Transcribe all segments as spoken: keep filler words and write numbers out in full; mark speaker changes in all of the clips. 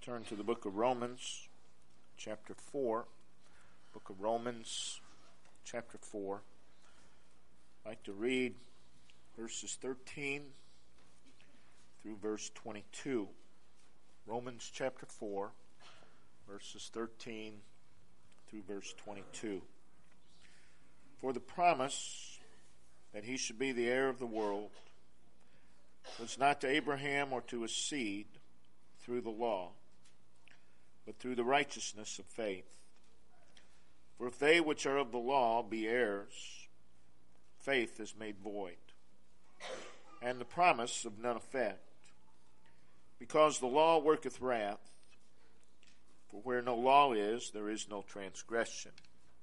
Speaker 1: Turn to the book of Romans, chapter four. Book of Romans, chapter four. I'd like to read verses thirteen through verse twenty-two. Romans chapter four, verses thirteen through verse twenty-two. For the promise that he should be the heir of the world was not to Abraham or to his seed through the law, but through the righteousness of faith. For if they which are of the law be heirs, faith is made void, and the promise of none effect. Because the law worketh wrath, for where no law is, there is no transgression.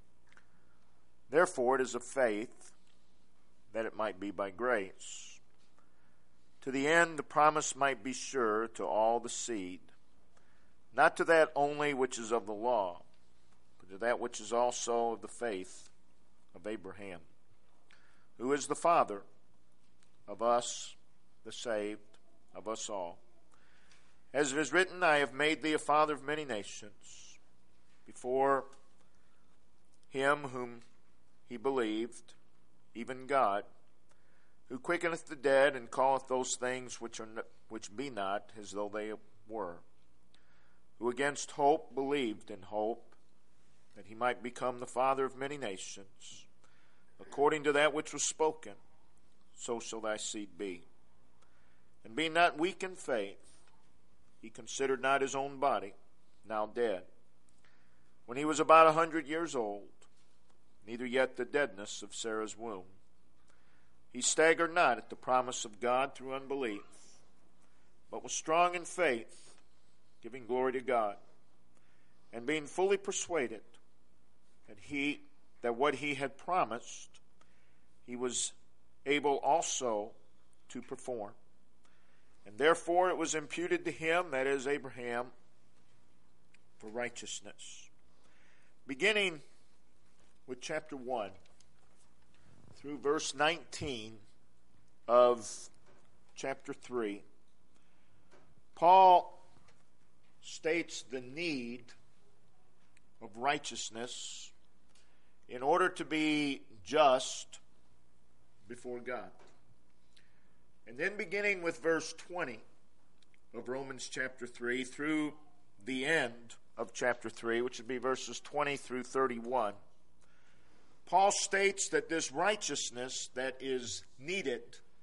Speaker 1: Therefore it is of faith, that it might be by grace, to the end the promise might be sure to all the seed, not to that only which is of the law, but to that which is also of the faith of Abraham, who is the father of us, the saved, of us all. As it is written, I have made thee a father of many nations, before him whom he believed, even God, who quickeneth the dead and calleth those things which are which be not as though they were, who against hope believed in hope, that he might become the father of many nations, according to that which was spoken, so shall thy seed be. And being not weak in faith, he considered not his own body, now dead, when he was about a hundred years old, neither yet the deadness of Sarah's womb. He staggered not at the promise of God through unbelief, but was strong in faith, giving glory to God, and being fully persuaded that he that what he had promised, he was able also to perform. And therefore it was imputed to him, that is Abraham, for righteousness. Beginning with chapter one through verse nineteen of chapter three, Paul states the need of righteousness in order to be just before God. And then beginning with verse twenty of Romans chapter three through the end of chapter three, which would be verses twenty through thirty-one, Paul states that this righteousness that is needed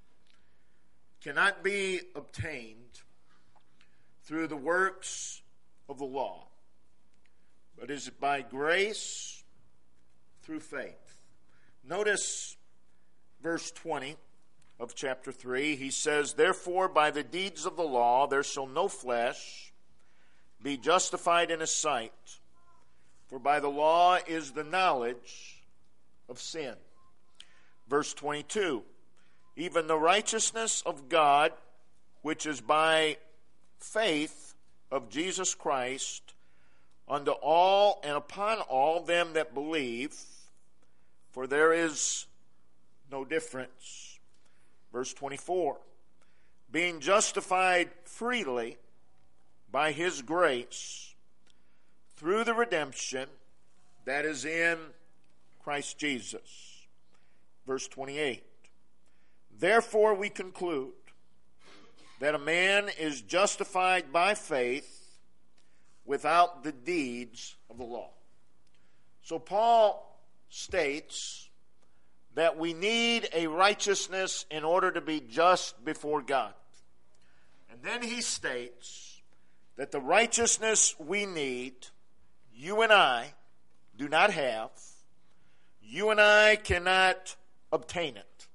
Speaker 1: cannot be obtained through the works of the law, but is by grace through faith. Notice verse twenty of chapter three. He says, Therefore by the deeds of the law there shall no flesh be justified in his sight, for by the law is the knowledge of sin. Verse twenty-two, Even the righteousness of God, which is by faith of Jesus Christ, unto all and upon all them that believe, for there is no difference. Verse twenty-four, Being justified freely by his grace through the redemption that is in Christ Jesus. Verse twenty-eight, Therefore we conclude that a man is justified by faith without the deeds of the law. So Paul states that we need a righteousness in order to be just before God. And then he states that the righteousness we need, you and I do not have. You and I cannot obtain it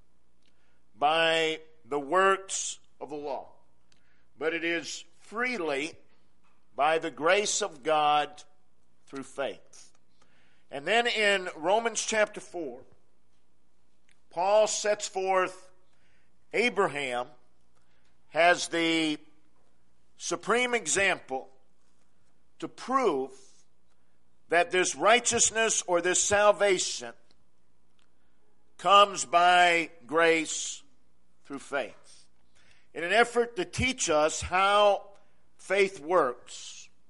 Speaker 1: by the works of the law, but it is freely by the grace of God through faith. And then in Romans chapter four, Paul sets forth Abraham as the supreme example to prove that this righteousness or this salvation comes by grace through faith. In an effort to teach us how faith works,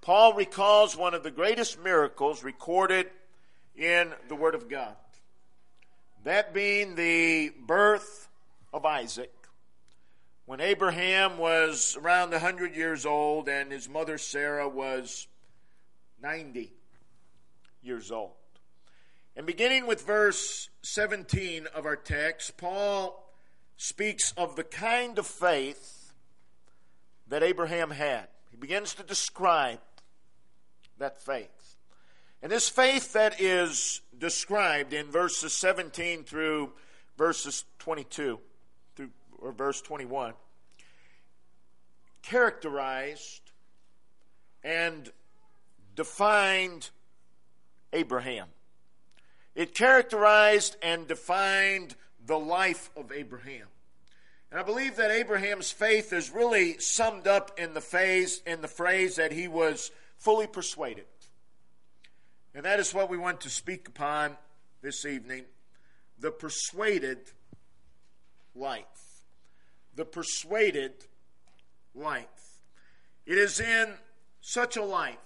Speaker 1: Paul recalls one of the greatest miracles recorded in the Word of God. That being the birth of Isaac. When Abraham was around one hundred years old and his mother Sarah was ninety years old. And beginning with verse seventeen of our text, Paul speaks of the kind of faith that Abraham had. He begins to describe that faith. And this faith that is described in verses seventeen through verses twenty-two, through or verse twenty-one, characterized and defined Abraham. It characterized and defined the life of Abraham. And I believe that Abraham's faith is really summed up in the phase, in the phrase that he was fully persuaded. And that is what we want to speak upon this evening. The persuaded life. The persuaded life. It is in such a life,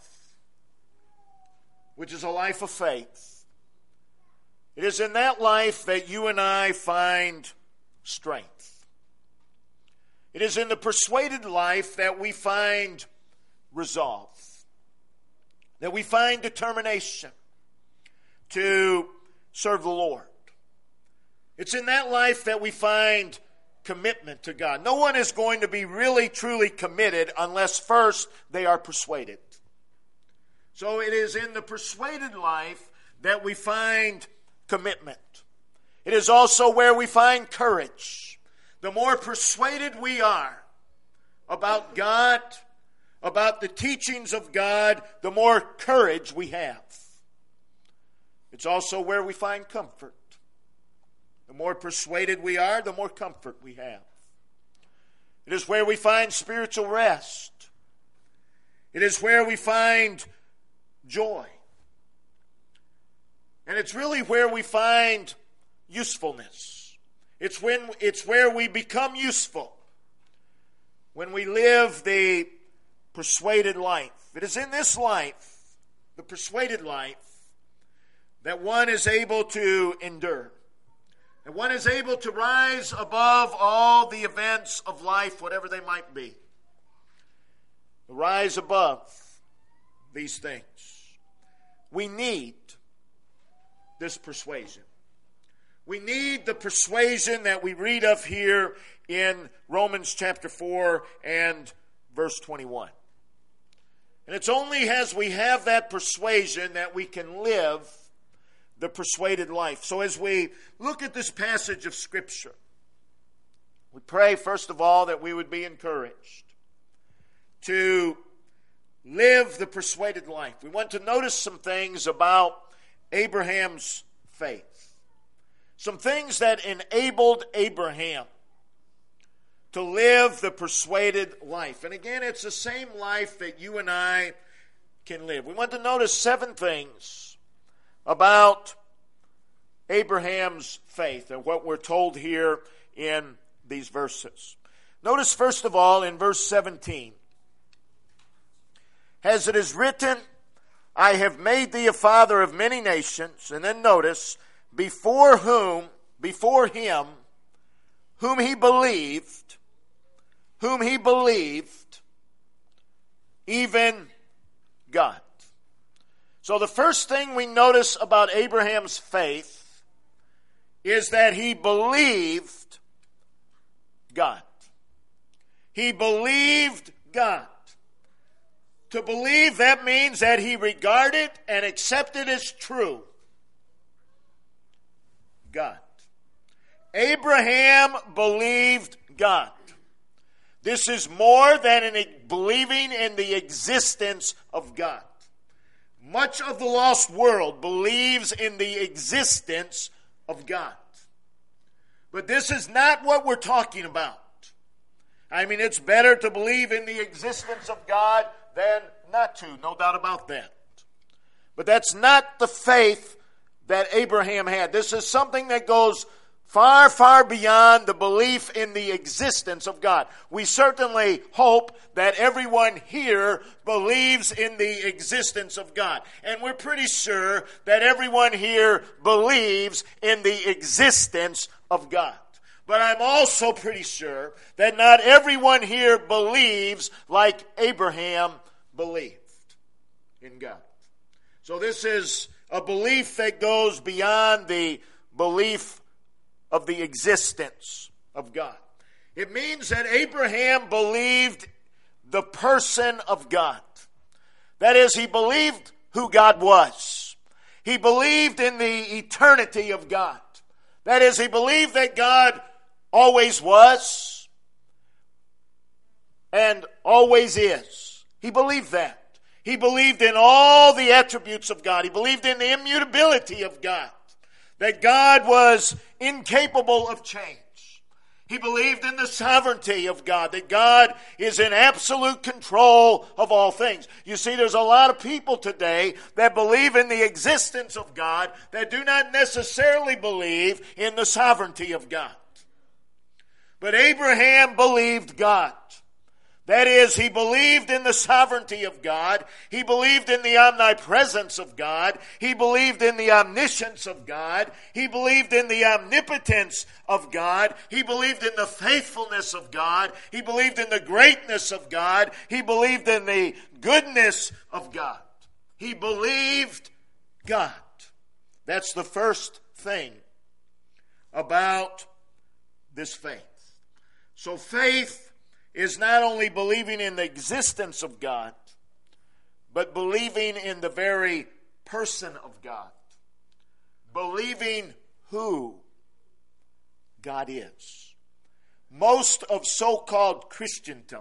Speaker 1: which is a life of faith. It is in that life that you and I find strength. It is in the persuaded life that we find resolve, that we find determination to serve the Lord. It's in that life that we find commitment to God. No one is going to be really, truly committed unless first they are persuaded. So it is in the persuaded life that we find commitment. It is also where we find courage. The more persuaded we are about God, about the teachings of God, the more courage we have. It's also where we find comfort. The more persuaded we are, the more comfort we have. It is where we find spiritual rest. It is where we find joy. And it's really where we find usefulness. It's when it's where we become useful. When we live the persuaded life. It is in this life, the persuaded life, that one is able to endure. And one is able to rise above all the events of life, whatever they might be. Rise above these things. We need this persuasion. We need the persuasion that we read of here in Romans chapter four and verse twenty-one. And it's only as we have that persuasion that we can live the persuaded life. So as we look at this passage of Scripture, we pray, first of all, that we would be encouraged to live the persuaded life. We want to notice some things about Abraham's faith. Some things that enabled Abraham to live the persuaded life. And again, it's the same life that you and I can live. We want to notice seven things about Abraham's faith and what we're told here in these verses. Notice first of all in verse seventeen. As it is written, I have made thee a father of many nations. And then notice, before whom, before him, whom he believed, whom he believed, even God. So the first thing we notice about Abraham's faith is that he believed God. He believed God. To believe, that means that he regarded and accepted as true God. Abraham believed God. This is more than in believing in the existence of God. Much of the lost world believes in the existence of God. But this is not what we're talking about. I mean, it's better to believe in the existence of God than not to, no doubt about that. But that's not the faith that Abraham had. This is something that goes far, far beyond the belief in the existence of God. We certainly hope that everyone here believes in the existence of God. And we're pretty sure that everyone here believes in the existence of God. But I'm also pretty sure that not everyone here believes like Abraham believed in God. So this is a belief that goes beyond the belief of the existence of God. It means that Abraham believed the person of God. That is, he believed who God was. He believed in the eternity of God. That is, he believed that God always was and always is. He believed that. He believed in all the attributes of God. He believed in the immutability of God. That God was incapable of change. He believed in the sovereignty of God. That God is in absolute control of all things. You see, there's a lot of people today that believe in the existence of God that do not necessarily believe in the sovereignty of God. But Abraham believed God. That is, he believed in the sovereignty of God. He believed in the omnipresence of God. He believed in the omniscience of God. He believed in the omnipotence of God. He believed in the faithfulness of God. He believed in the greatness of God. He believed in the goodness of God. He believed God. That's the first thing about this faith. So faith is not only believing in the existence of God, but believing in the very person of God. Believing who God is. Most of so-called Christendom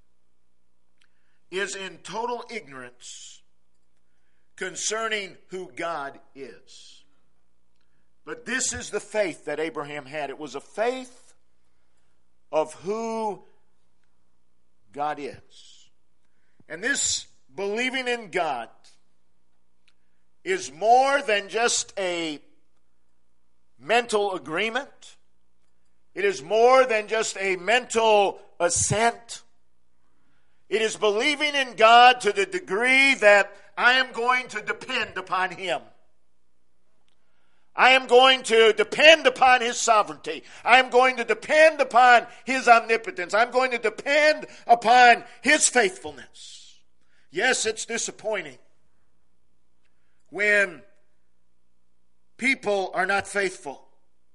Speaker 1: is in total ignorance concerning who God is. But this is the faith that Abraham had. It was a faith of who God is. And this believing in God is more than just a mental agreement. It is more than just a mental assent. It is believing in God to the degree that I am going to depend upon Him. I am going to depend upon His sovereignty. I am going to depend upon His omnipotence. I'm going to depend upon His faithfulness. Yes, it's disappointing when people are not faithful.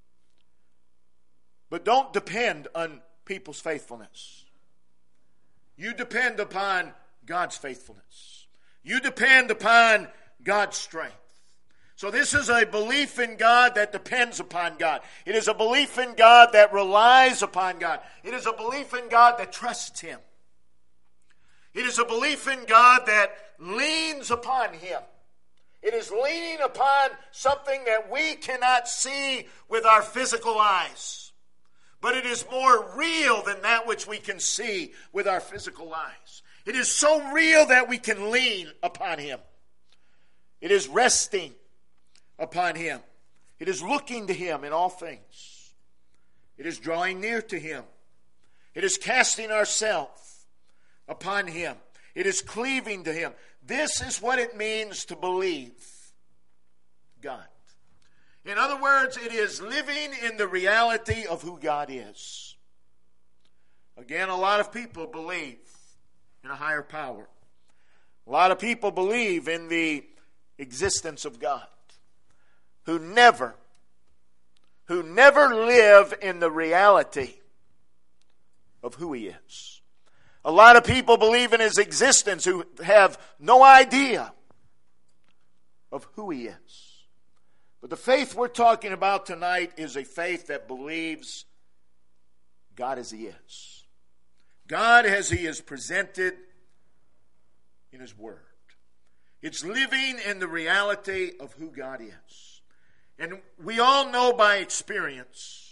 Speaker 1: But don't depend on people's faithfulness. You depend upon God's faithfulness. You depend upon God's strength. So this is a belief in God that depends upon God. It is a belief in God that relies upon God. It is a belief in God that trusts Him. It is a belief in God that leans upon Him. It is leaning upon something that we cannot see with our physical eyes. But it is more real than that which we can see with our physical eyes. It is so real that we can lean upon Him. It is resting upon Him. It is looking to Him in all things. It is drawing near to Him. It is casting ourselves upon Him. It is cleaving to Him. This is what it means to believe God. In other words, it is living in the reality of who God is. Again, a lot of people believe in a higher power. A lot of people believe in the existence of God. Who never, who never live in the reality of who He is. A lot of people believe in His existence who have no idea of who He is. But the faith we're talking about tonight is a faith that believes God as He is. God as He is presented in His Word. It's living in the reality of who God is. And we all know by experience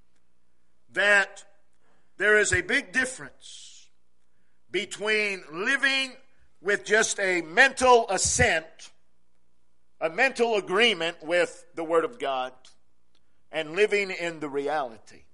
Speaker 1: that there is a big difference between living with just a mental assent, a mental agreement with the Word of God, and living in the reality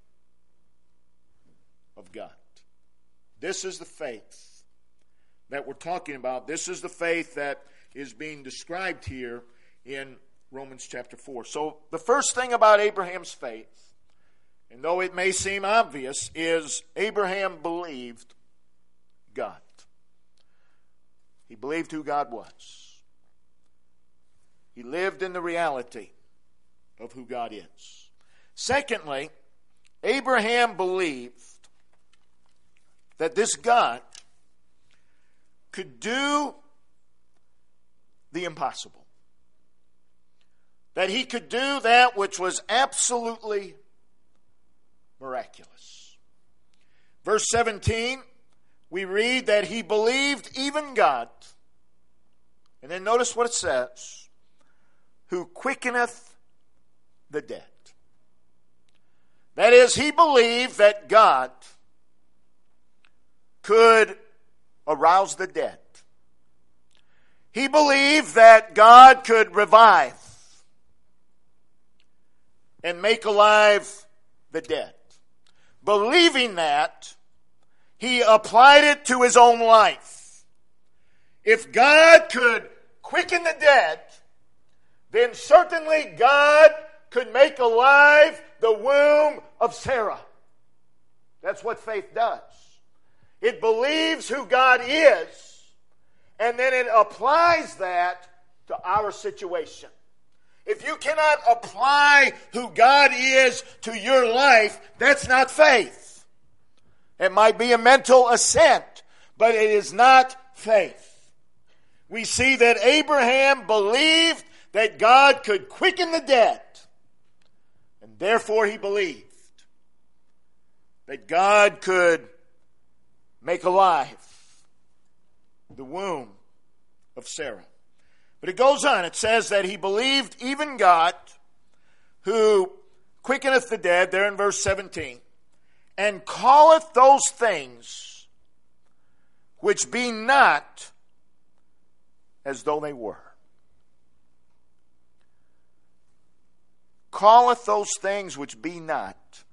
Speaker 1: of God. This is the faith that we're talking about. This is the faith that is being described here in Romans chapter four. So the first thing about Abraham's faith, and though it may seem obvious, is Abraham believed God. He believed who God was. He lived in the reality of who God is. Secondly, Abraham believed that this God could do the impossible. That he could do that which was absolutely miraculous. Verse seventeen, we read that he believed even God. And then notice what it says. Who quickeneth the dead. That is, he believed that God could arouse the dead. He believed that God could revive and make alive the dead. Believing that, he applied it to his own life. If God could quicken the dead, then certainly God could make alive the womb of Sarah. That's what faith does. It believes who God is, and then it applies that to our situation. If you cannot apply who God is to your life, that's not faith. It might be a mental assent, but it is not faith. We see that Abraham believed that God could quicken the dead, and therefore he believed that God could make alive the womb of Sarah. But it goes on. It says that he believed even God, who quickeneth the dead, there in verse seventeen, and calleth those things which be not as though they were. Calleth those things which be not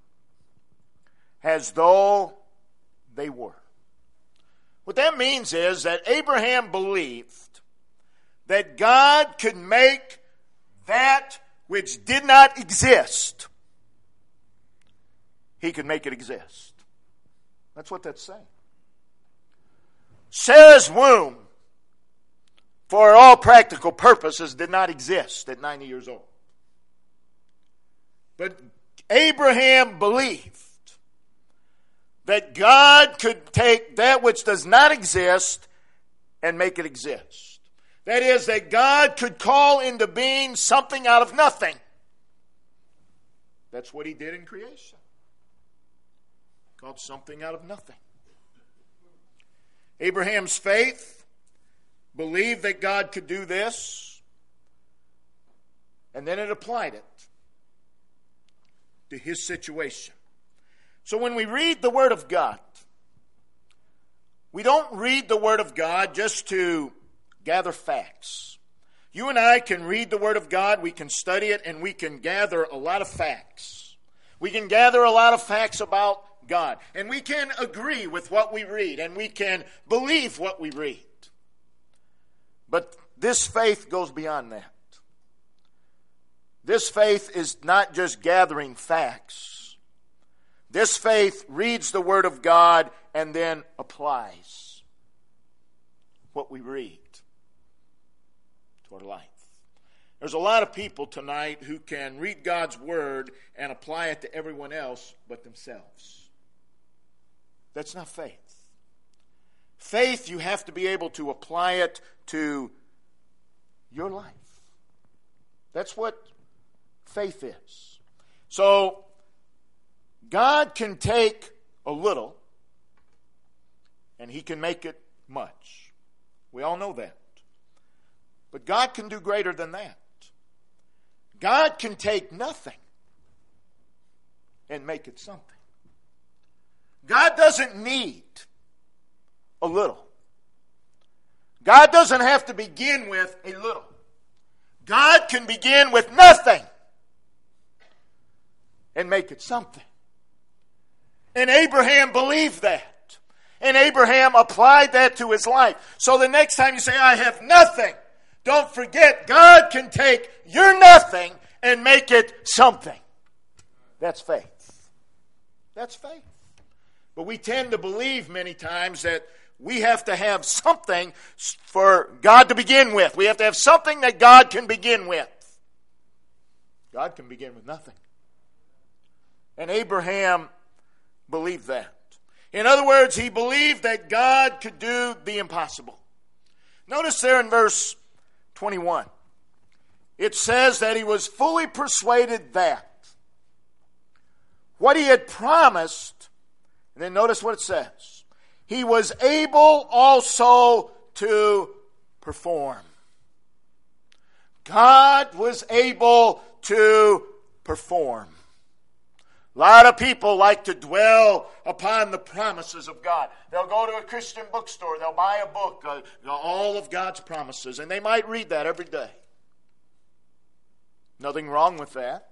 Speaker 1: as though they were. What that means is that Abraham believed that God could make that which did not exist, he could make it exist. That's what that's saying. Sarah's womb, for all practical purposes, did not exist at ninety years old. But Abraham believed that God could take that which does not exist and make it exist. That is, that God could call into being something out of nothing. That's what he did in creation. Called something out of nothing. Abraham's faith believed that God could do this, and then it applied it to his situation. So when we read the Word of God, we don't read the Word of God just to gather facts. You and I can read the Word of God, we can study it, and we can gather a lot of facts. We can gather a lot of facts about God. And we can agree with what we read, and we can believe what we read. But this faith goes beyond that. This faith is not just gathering facts. This faith reads the Word of God and then applies what we read to our life. There's a lot of people tonight who can read God's Word and apply it to everyone else but themselves. That's not faith. Faith, you have to be able to apply it to your life. That's what faith is. So, God can take a little and he can make it much. We all know that. But God can do greater than that. God can take nothing and make it something. God doesn't need a little. God doesn't have to begin with a little. God can begin with nothing and make it something. And Abraham believed that. And Abraham applied that to his life. So the next time you say, I have nothing, don't forget God can take your nothing and make it something. That's faith. That's faith. But we tend to believe many times that we have to have something for God to begin with. We have to have something that God can begin with. God can begin with nothing. And Abraham believed that. In other words, he believed that God could do the impossible. Notice there in verse twenty-one, it says that he was fully persuaded that what he had promised, and then notice what it says, he was able also to perform. God was able to perform. A lot of people like to dwell upon the promises of God. They'll go to a Christian bookstore. They'll buy a book, uh, all of God's promises, and they might read that every day. Nothing wrong with that.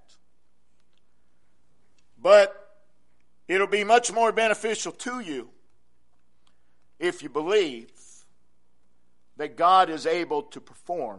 Speaker 1: But it'll be much more beneficial to you if you believe that God is able to perform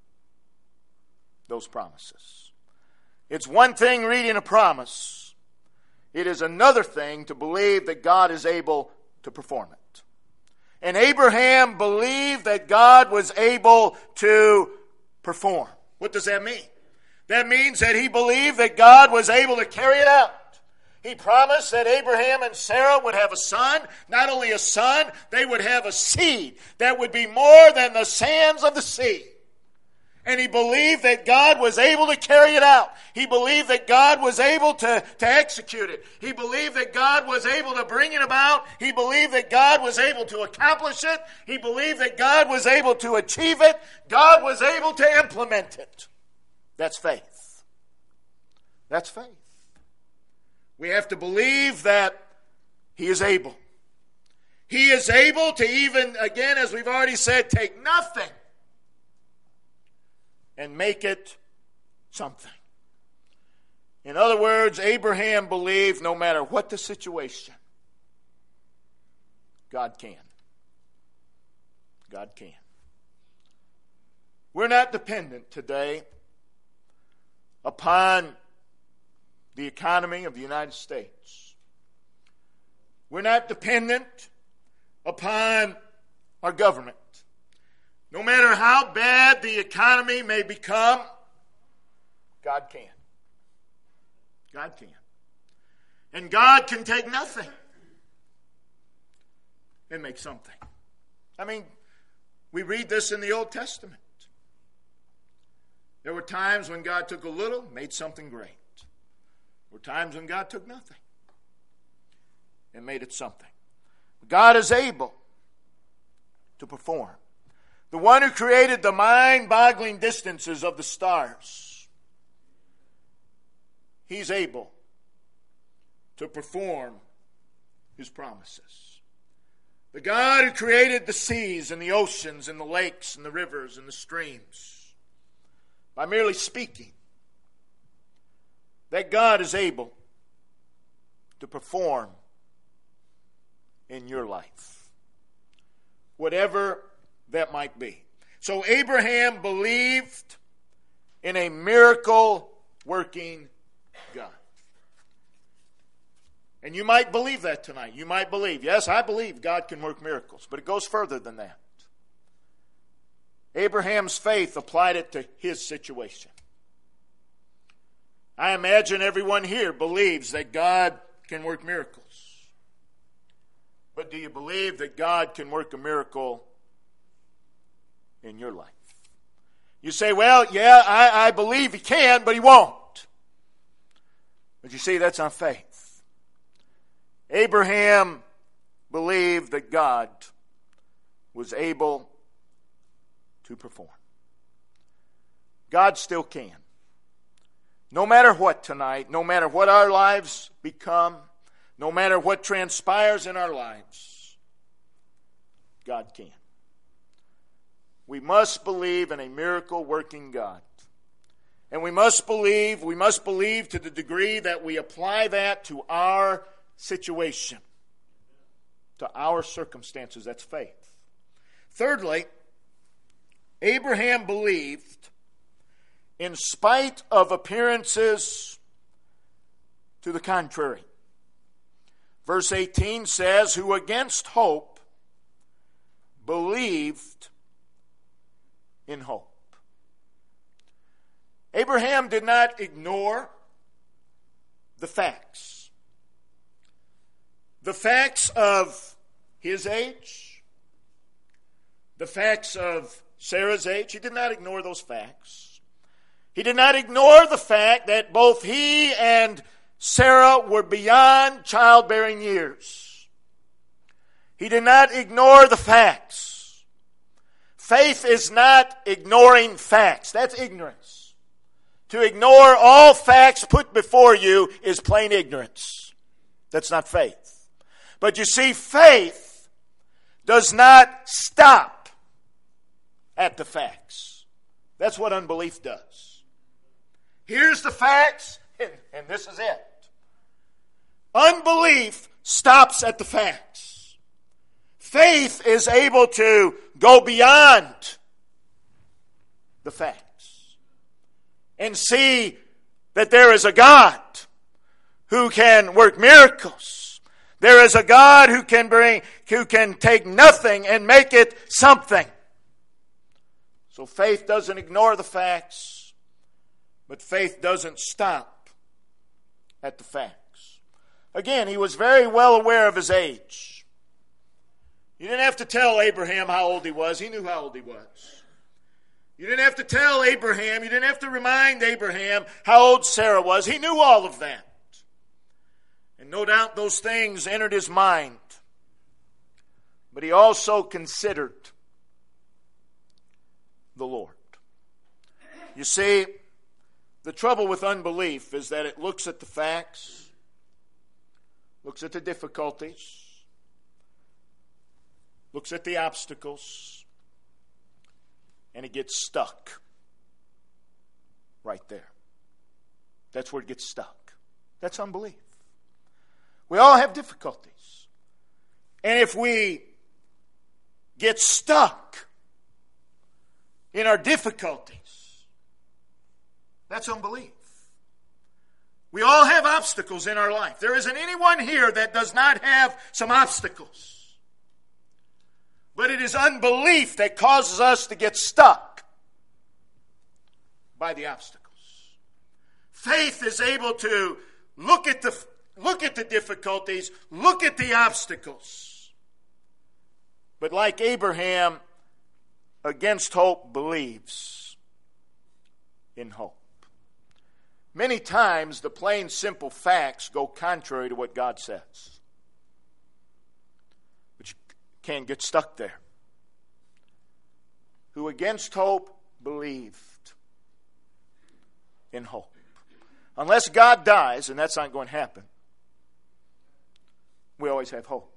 Speaker 1: those promises. It's one thing reading a promise. It is another thing to believe that God is able to perform it. And Abraham believed that God was able to perform. What does that mean? That means that he believed that God was able to carry it out. He promised that Abraham and Sarah would have a son. Not only a son, they would have a seed that would be more than the sands of the sea. And he believed that God was able to carry it out. He believed that God was able to, to execute it. He believed that God was able to bring it about. He believed that God was able to accomplish it. He believed that God was able to achieve it. God was able to implement it. That's faith. That's faith. We have to believe that he is able. He is able to even, again, as we've already said, take nothing and make it something. In other words, Abraham believed no matter what the situation, God can. God can. We're not dependent today upon the economy of the United States. We're not dependent upon our government. No matter how bad the economy may become, God can. God can. And God can take nothing and make something. I mean, we read this in the Old Testament. There were times when God took a little, made something great. There were times when God took nothing and made it something. God is able to perform. The one who created the mind-boggling distances of the stars, he's able to perform his promises. The God who created the seas and the oceans and the lakes and the rivers and the streams, by merely speaking, that God is able to perform in your life, whatever that might be. So Abraham believed in a miracle-working God. And you might believe that tonight. You might believe, yes, I believe God can work miracles, but it goes further than that. Abraham's faith applied it to his situation. I imagine everyone here believes that God can work miracles. But do you believe that God can work a miracle in your life? You say, well, yeah, I, I believe he can, but he won't. But you see, that's not faith. Abraham believed that God was able to perform. God still can. No matter what tonight, no matter what our lives become, no matter what transpires in our lives, God can. We must believe in a miracle-working God. And we must believe, we must believe to the degree that we apply that to our situation, to our circumstances. That's faith. Thirdly, Abraham believed in spite of appearances to the contrary. Verse eighteen says, who against hope believed in hope. Abraham did not ignore the facts. The facts of his age, the facts of Sarah's age. He did not ignore those facts. He did not ignore the fact that both he and Sarah were beyond childbearing years. He did not ignore the facts. Faith is not ignoring facts. That's ignorance. To ignore all facts put before you is plain ignorance. That's not faith. But you see, faith does not stop at the facts. That's what unbelief does. Here's the facts, and, and this is it. Unbelief stops at the facts. Faith is able to go beyond the facts and see that there is a God who can work miracles. There is a God who can bring, who can take nothing and make it something. So faith doesn't ignore the facts, but faith doesn't stop at the facts. Again, he was very well aware of his age. You didn't have to tell Abraham how old he was. He knew how old he was. You didn't have to tell Abraham, you didn't have to remind Abraham how old Sarah was. He knew all of that. And no doubt those things entered his mind. But he also considered the Lord. You see, the trouble with unbelief is that it looks at the facts, looks at the difficulties, looks at the obstacles, and it gets stuck right there. That's where it gets stuck. That's unbelief. We all have difficulties. And if we get stuck in our difficulties, that's unbelief. We all have obstacles in our life. There isn't anyone here that does not have some obstacles. But it is unbelief that causes us to get stuck by the obstacles. Faith is able to look at the look at the difficulties, look at the obstacles. But like Abraham, against hope believes in hope. Many times the plain, simple facts go contrary to what God says. But you can't get stuck there. Who against hope believed in hope. Unless God dies, and that's not going to happen, we always have hope.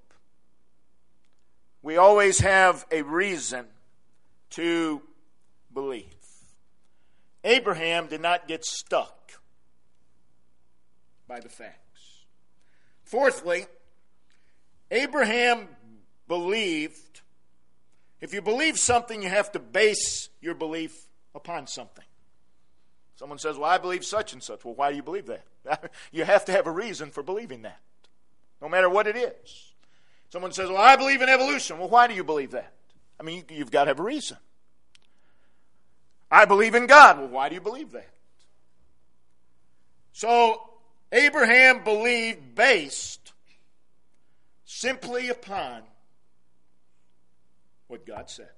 Speaker 1: We always have a reason to believe. Abraham did not get stuck by the facts. Fourthly, Abraham believed. If you believe something, you have to base your belief upon something. Someone says, well, I believe such and such. Well, why do you believe that? You have to have a reason for believing that, no matter what it is. Someone says, well, I believe in evolution. Well, why do you believe that? I mean, you've got to have a reason. I believe in God. Well, why do you believe that? So, Abraham believed based simply upon what God said.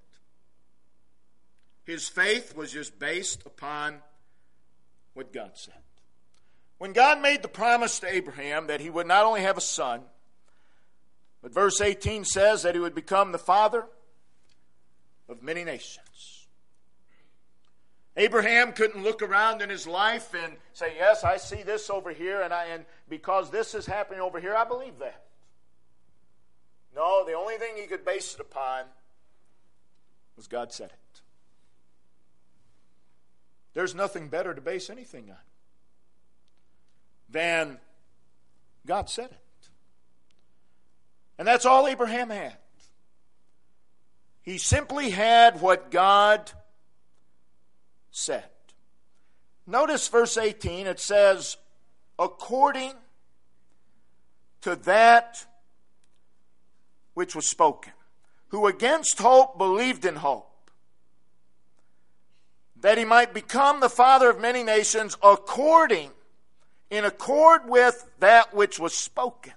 Speaker 1: His faith was just based upon what God said. When God made the promise to Abraham that he would not only have a son, but verse eighteen says that he would become the father of many nations. Abraham couldn't look around in his life and say, yes, I see this over here, and, I, and because this is happening over here, I believe that. No, the only thing he could base it upon was God said it. There's nothing better to base anything on than God said it. And that's all Abraham had. He simply had what God said. Notice verse eighteen, it says, according to that which was spoken, who against hope believed in hope, that he might become the father of many nations, according, in accord with that which was spoken.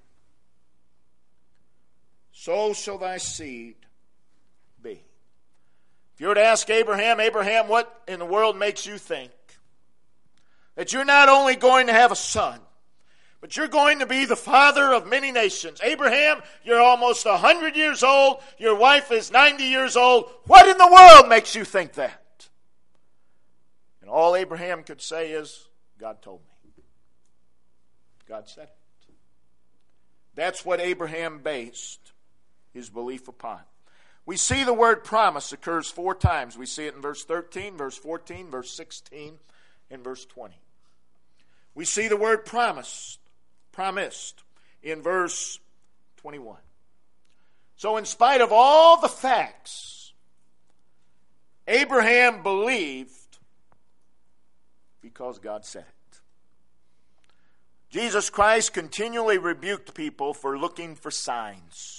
Speaker 1: So shall thy seed be. If you were to ask Abraham, Abraham, what in the world makes you think that you're not only going to have a son, but you're going to be the father of many nations? Abraham, you're almost one hundred years old. Your wife is ninety years old. What in the world makes you think that? And all Abraham could say is, God told me. God said it. That's what Abraham based his belief upon. We see the word promise occurs four times. We see it in verse thirteen, verse fourteen, verse sixteen, and verse twenty. We see the word promised, promised in verse twenty-one. So in spite of all the facts, Abraham believed because God said it. Jesus Christ continually rebuked people for looking for signs.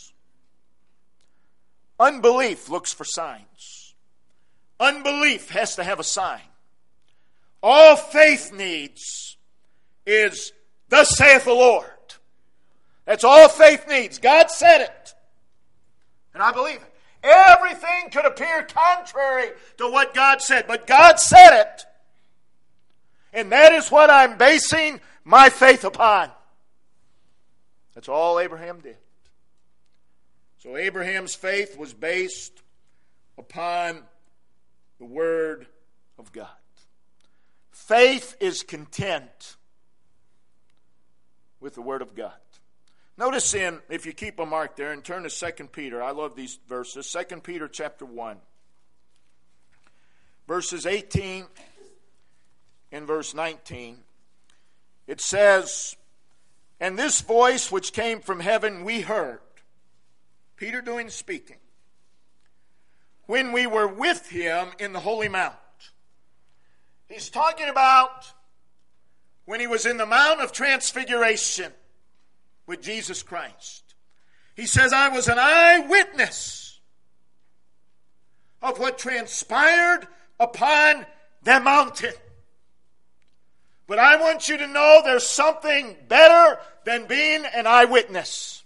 Speaker 1: Unbelief looks for signs. Unbelief has to have a sign. All faith needs is, thus saith the Lord. That's all faith needs. God said it. And I believe it. Everything could appear contrary to what God said, but God said it. And that is what I'm basing my faith upon. That's all Abraham did. So Abraham's faith was based upon the Word of God. Faith is content with the Word of God. Notice in, if you keep a mark there and turn to Second Peter, I love these verses, Second Peter chapter one, verses eighteen and verse nineteen. It says, and this voice which came from heaven we heard, Peter doing speaking, when we were with him in the Holy Mount. He's talking about when he was in the Mount of Transfiguration with Jesus Christ. He says, I was an eyewitness of what transpired upon that mountain. But I want you to know there's something better than being an eyewitness.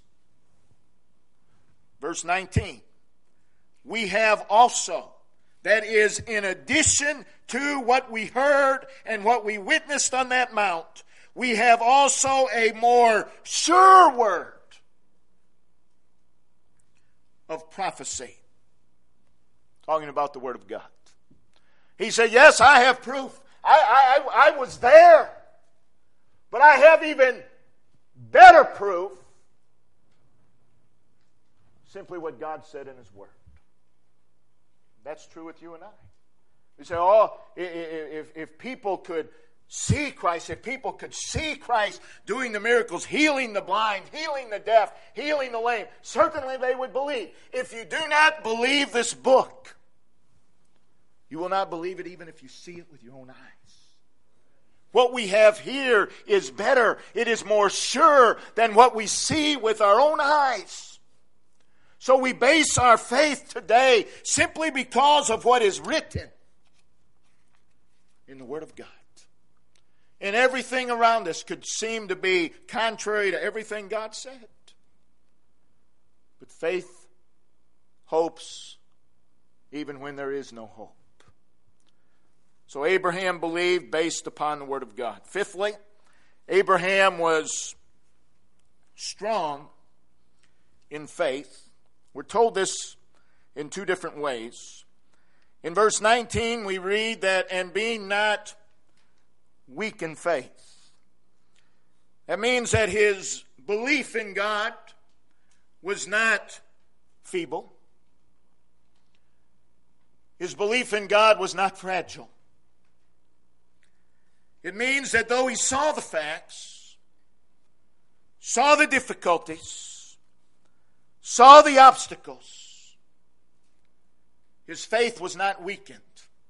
Speaker 1: Verse nineteen, we have also, that is in addition to what we heard and what we witnessed on that mount, we have also a more sure word of prophecy. Talking about the Word of God. He said, yes, I have proof. I, I, I was there. But I have even better proof. Simply what God said in His Word. That's true with you and I. You say, oh, if, if people could see Christ, if people could see Christ doing the miracles, healing the blind, healing the deaf, healing the lame, certainly they would believe. If you do not believe this book, you will not believe it even if you see it with your own eyes. What we have here is better. It is more sure than what we see with our own eyes. So we base our faith today simply because of what is written in the Word of God. And everything around us could seem to be contrary to everything God said. But faith hopes even when there is no hope. So Abraham believed based upon the Word of God. Fifthly, Abraham was strong in faith. We're told this in two different ways. In verse nineteen, we read that, and being not weak in faith. That means that his belief in God was not feeble. His belief in God was not fragile. It means that though he saw the facts, saw the difficulties, saw the obstacles, his faith was not weakened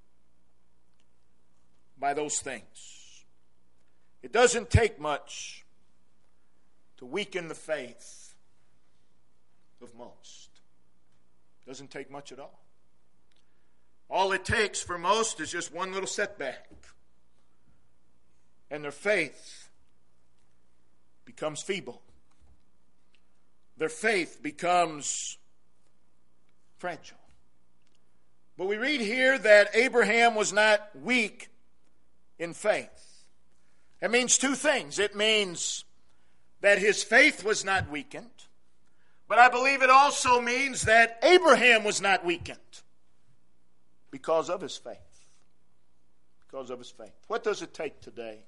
Speaker 1: by those things. It doesn't take much to weaken the faith of most. It doesn't take much at all. All it takes for most is just one little setback, and their faith becomes feeble. Their faith becomes fragile. But we read here that Abraham was not weak in faith. It means two things. It means that his faith was not weakened, but I believe it also means that Abraham was not weakened because of his faith. Because of his faith. What does it take today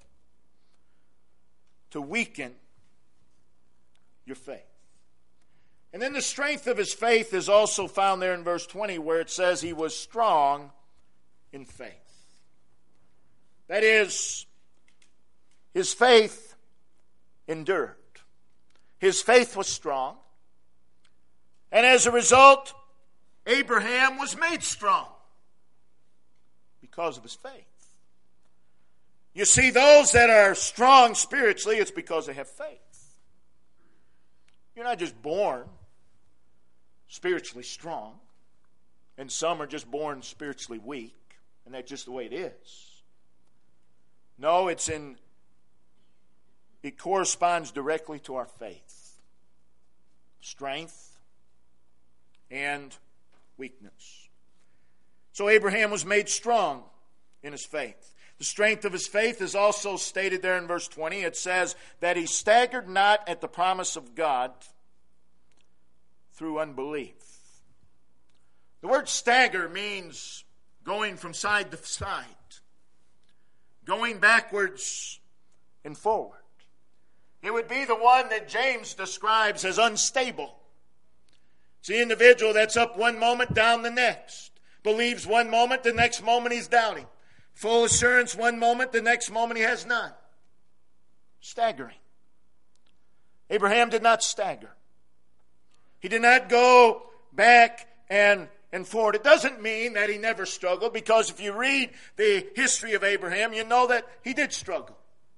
Speaker 1: to weaken your faith? And then the strength of his faith is also found there in verse twenty, where it says he was strong in faith. That is, his faith endured. His faith was strong. And as a result, Abraham was made strong because of his faith. You see, those that are strong spiritually, it's because they have faith. You're not just born spiritually strong, and some are just born spiritually weak, and that's just the way it is. No, it's in, it corresponds directly to our faith. Strength and weakness. So Abraham was made strong in his faith. The strength of his faith is also stated there in verse twenty. It says that he staggered not at the promise of God through unbelief. The word stagger means going from side to side, going backwards and forward. It would be the one that James describes as unstable. It's the individual that's up one moment, down the next. Believes one moment, the next moment he's doubting. Full assurance one moment, the next moment he has none. Staggering. Abraham did not stagger. He did not go back and, and forward. It doesn't mean that he never struggled, because if you read the history of Abraham, you know that he did struggle.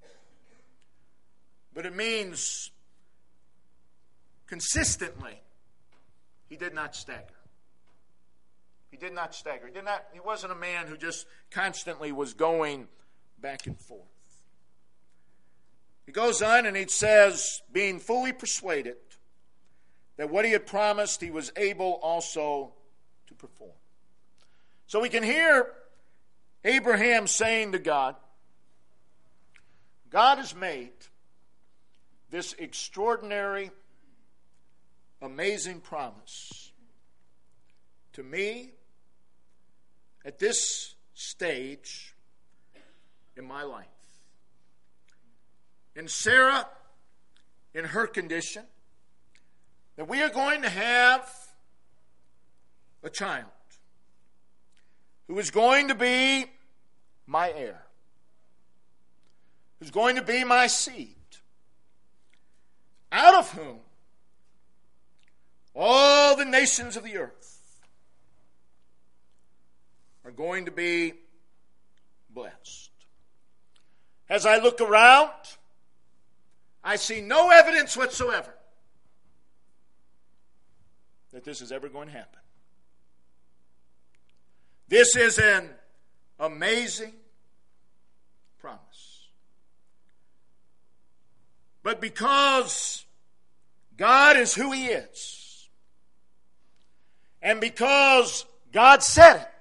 Speaker 1: But it means consistently he did not stagger. He did not stagger. He did not, he wasn't a man who just constantly was going back and forth. He goes on and he says, being fully persuaded that what he had promised he was able also to perform. So we can hear Abraham saying to God, God has made this extraordinary, amazing promise to me at this stage in my life. And Sarah, in her condition, that we are going to have a child who is going to be my heir, who's going to be my seed, out of whom all the nations of the earth are going to be blessed. As I look around, I see no evidence whatsoever that this is ever going to happen. This is an amazing promise. But because God is who He is, and because God said it,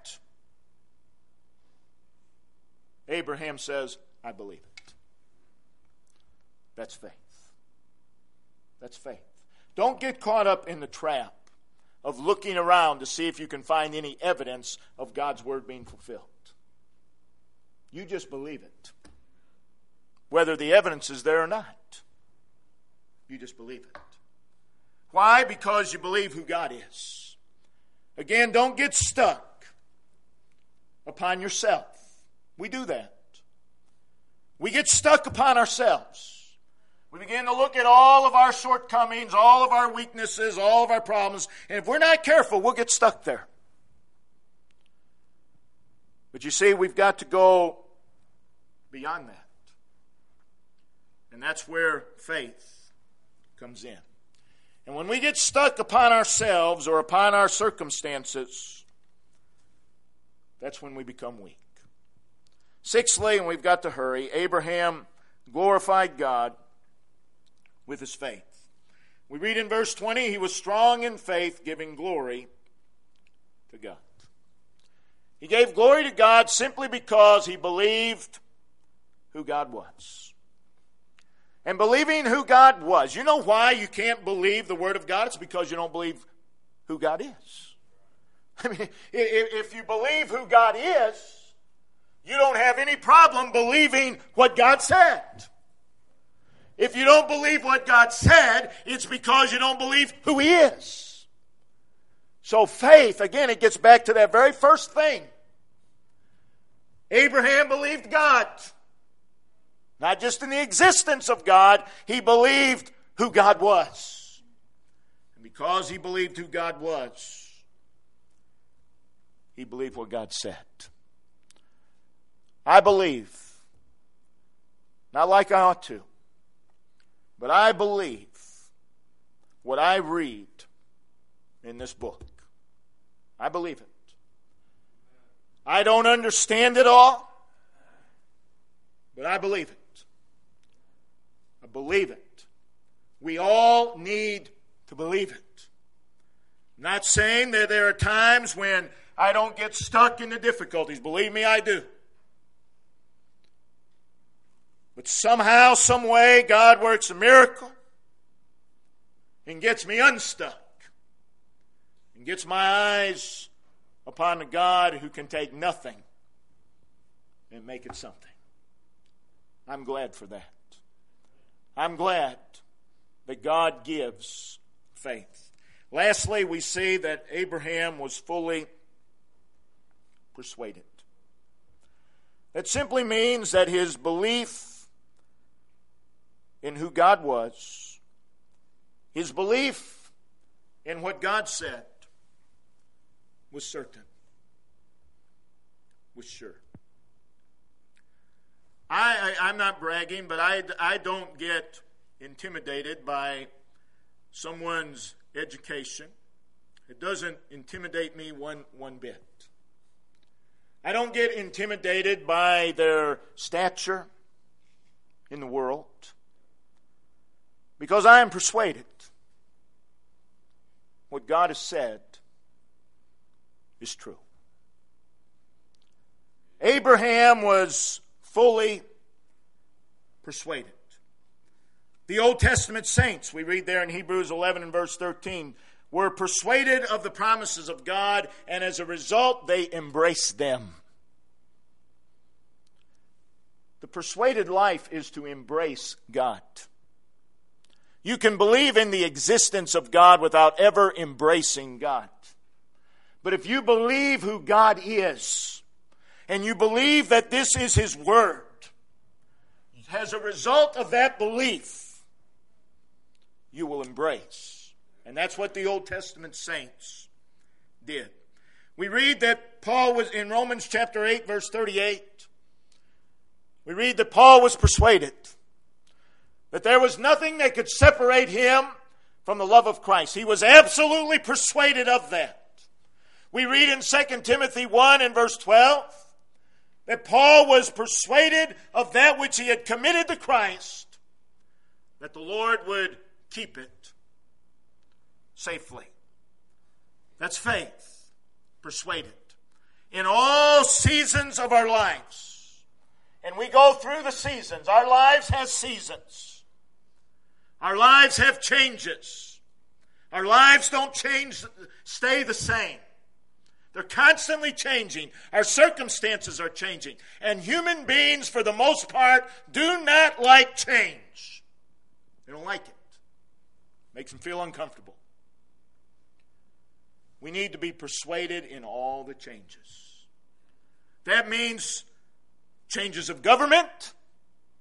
Speaker 1: Abraham says, I believe it. That's faith. That's faith. Don't get caught up in the trap of looking around to see if you can find any evidence of God's word being fulfilled. You just believe it. Whether the evidence is there or not. You just believe it. Why? Because you believe who God is. Again, don't get stuck upon yourself. We do that. we get stuck upon ourselves. We begin to look at all of our shortcomings, all of our weaknesses, all of our problems, and if we're not careful, we'll get stuck there. But you see, we've got to go beyond that. And that's where faith comes in. And when we get stuck upon ourselves or upon our circumstances, that's when we become weak. Sixthly, and we've got to hurry, Abraham glorified God with his faith. We read in verse twenty, he was strong in faith, giving glory to God. He gave glory to God simply because he believed who God was. And believing who God was. You know why you can't believe the Word of God? It's because you don't believe who God is. I mean, if you believe who God is, you don't have any problem believing what God said. If you don't believe what God said, it's because you don't believe who He is. So faith, again, it gets back to that very first thing. Abraham believed God. Not just in the existence of God, he believed who God was. And because he believed who God was, he believed what God said. I believe, not like I ought to, but I believe what I read in this book. I believe it. I don't understand it all, but I believe it. I believe it. We all need to believe it. I'm not saying that there are times when I don't get stuck in the difficulties. Believe me, I do. But somehow, some way, God works a miracle and gets me unstuck and gets my eyes upon the God who can take nothing and make it something. I'm glad for that. I'm glad that God gives faith. Lastly, we see that Abraham was fully persuaded. That simply means that his belief in who God was, his belief in what God said, was certain, was sure. I, I, I'm not bragging, but I, I don't get intimidated by someone's education. It doesn't intimidate me one, one bit. I don't get intimidated by their stature in the world because I am persuaded what God has said is true. Abraham was fully persuaded. The Old Testament saints, we read there in Hebrews eleven and verse thirteen, were persuaded of the promises of God, and as a result, they embraced them. The persuaded life is to embrace God. You can believe in the existence of God without ever embracing God. But if you believe who God is, and you believe that this is His Word, as a result of that belief, you will embrace. And that's what the Old Testament saints did. We read that Paul was in Romans chapter eight, verse thirty-eight. We read that Paul was persuaded that there was nothing that could separate him from the love of Christ. He was absolutely persuaded of that. We read in Second Timothy one and verse twelve that Paul was persuaded of that which he had committed to Christ, that the Lord would keep it safely. That's faith, persuaded. In all seasons of our lives, and we go through the seasons, our lives have seasons. Our lives have changes. Our lives don't change, stay the same. They're constantly changing. Our circumstances are changing. And human beings, for the most part, do not like change. They don't like it. Makes them feel uncomfortable. We need to be persuaded in all the changes. That means changes of government,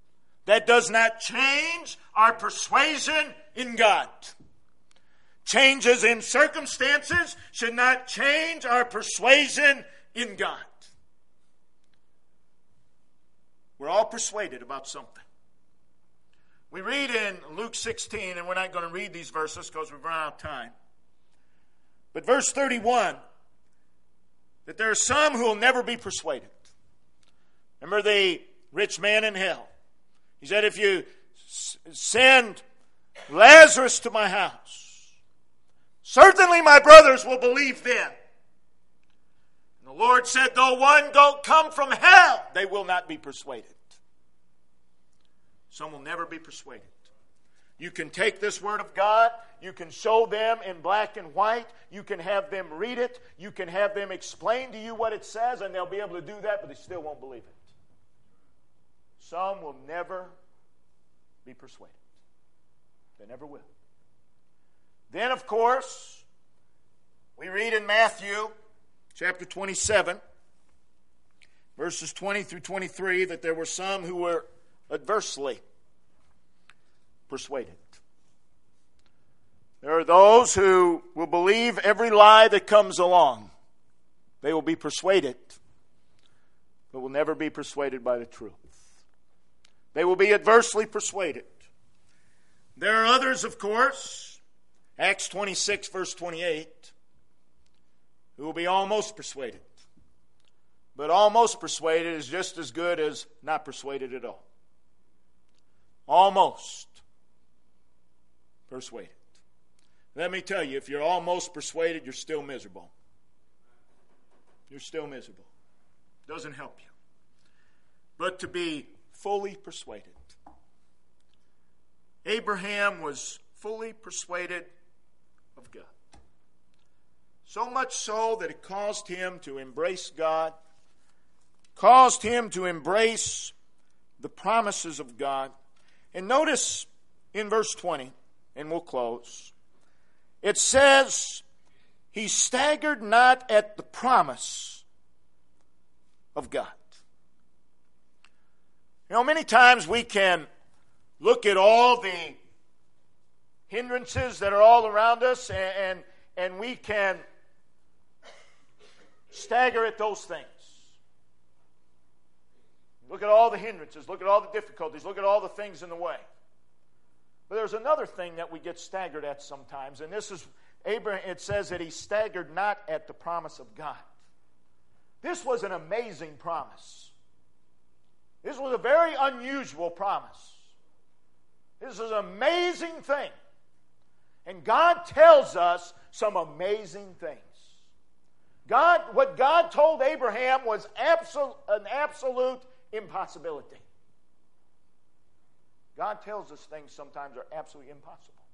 Speaker 1: That does not change our persuasion in God. Changes in circumstances should not change our persuasion in God. We're all persuaded about something. We read in Luke sixteen, and we're not going to read these verses because we've run out of time. But verse thirty-one, that there are some who will never be persuaded. Remember the rich man in hell. He said, if you s- send Lazarus to my house, certainly my brothers will believe then. And the Lord said, though one don't come from hell, they will not be persuaded. Some will never be persuaded. You can take this Word of God, you can show them in black and white, you can have them read it, you can have them explain to you what it says, and they'll be able to do that, but they still won't believe it. Some will never be persuaded. They never will. Then, of course, we read in Matthew chapter twenty-seven, verses twenty through twenty-three, that there were some who were adversely persuaded. There are those who will believe every lie that comes along. They will be persuaded, but will never be persuaded by the truth. They will be adversely persuaded. There are others, of course, Acts twenty-six, verse twenty-eight, who will be almost persuaded. But almost persuaded is just as good as not persuaded at all. Almost persuaded. Let me tell you, if you're almost persuaded, you're still miserable. You're still miserable. Doesn't help you. But to be fully persuaded. Abraham was fully persuaded of God. So much so that it caused him to embrace God, caused him to embrace the promises of God. And notice in verse twenty, and we'll close, it says, he staggered not at the promise of God. You know, many times we can look at all the hindrances that are all around us, and, and, and we can stagger at those things. Look at all the hindrances, look at all the difficulties, look at all the things in the way. But there's another thing that we get staggered at sometimes, and this is Abraham. It says that he staggered not at the promise of God. This was an amazing promise. This was a very unusual promise. This is an amazing thing. And God tells us some amazing things. God, what God told Abraham was absol- an absolute impossibility. God tells us things sometimes are absolutely impossible.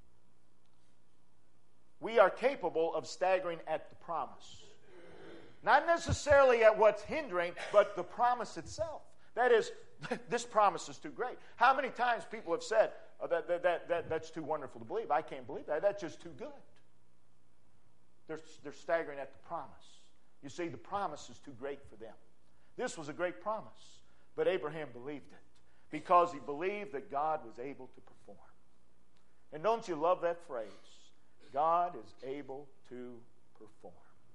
Speaker 1: We are capable of staggering at the promise. Not necessarily at what's hindering, but the promise itself. That is, this promise is too great. How many times people have said, oh, that, that, that, that, that's too wonderful to believe. I can't believe that. That's just too good. They're, they're staggering at the promise. You see, the promise is too great for them. This was a great promise, but Abraham believed it because he believed that God was able to perform. And don't you love that phrase? God is able to perform.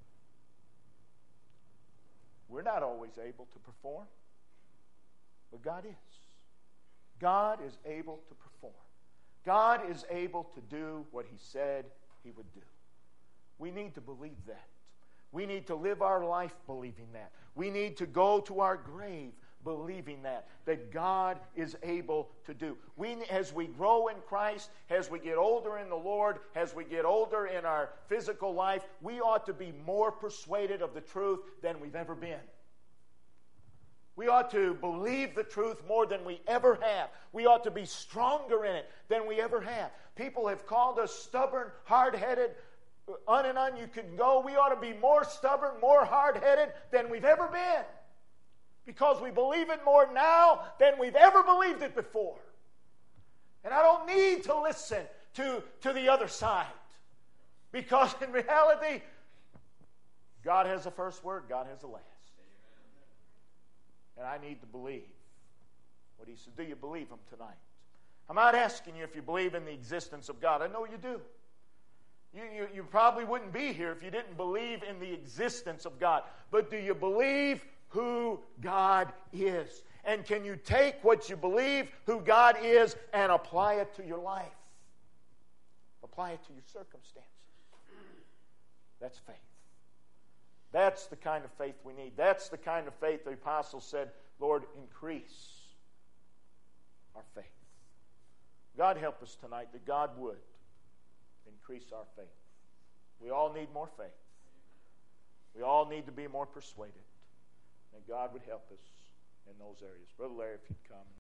Speaker 1: We're not always able to perform, but God is. God is able to perform. God is able to do what He said He would do. We need to believe that. We need to live our life believing that. We need to go to our grave believing that, that God is able to do. We, as we grow in Christ, as we get older in the Lord, as we get older in our physical life, we ought to be more persuaded of the truth than we've ever been. We ought to believe the truth more than we ever have. We ought to be stronger in it than we ever have. People have called us stubborn, hard-headed, on and on you can go. We ought to be more stubborn, more hard-headed than we've ever been. Because we believe it more now than we've ever believed it before. And I don't need to listen to, to the other side. Because in reality, God has the first word, God has the last. And I need to believe what he said. Do you believe him tonight? I'm not asking you if you believe in the existence of God. I know you do. You, you, you probably wouldn't be here if you didn't believe in the existence of God. But do you believe who God is? And can you take what you believe who God is and apply it to your life? Apply it to your circumstances. That's faith. That's the kind of faith we need. That's the kind of faith the apostle said, Lord, increase our faith. God help us tonight that God would increase our faith. We all need more faith. We all need to be more persuaded. And God would help us in those areas. Brother Larry, if you'd come.